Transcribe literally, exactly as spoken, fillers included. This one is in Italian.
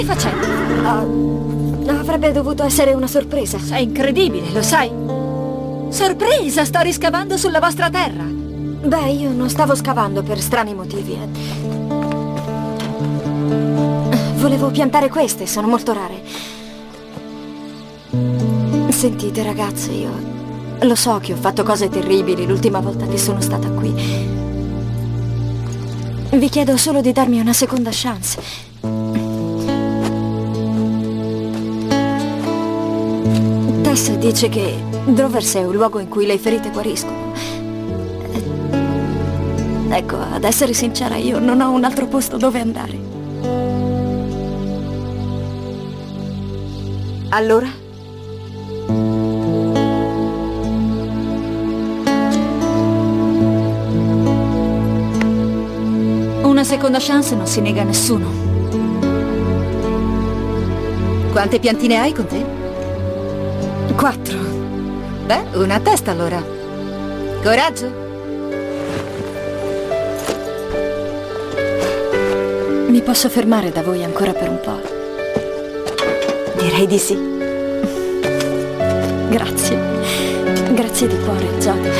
Che stai facendo? Uh, avrebbe dovuto essere una sorpresa. Sei incredibile, lo sai? Sorpresa, sto riscavando sulla vostra terra. Beh, io non stavo scavando per strani motivi. Volevo piantare queste, sono molto rare. Sentite, ragazze, io lo so che ho fatto cose terribili l'ultima volta che sono stata qui. Vi chiedo solo di darmi una seconda chance. Tess dice che Drovers è un luogo in cui le ferite guariscono. Ecco, ad essere sincera, io non ho un altro posto dove andare. Allora? Una seconda chance non si nega a nessuno. Quante piantine hai con te? Quattro. Beh, una a testa allora. Coraggio? Mi posso fermare da voi ancora per un po'? Direi di sì. Grazie. Grazie di cuore, Jodie.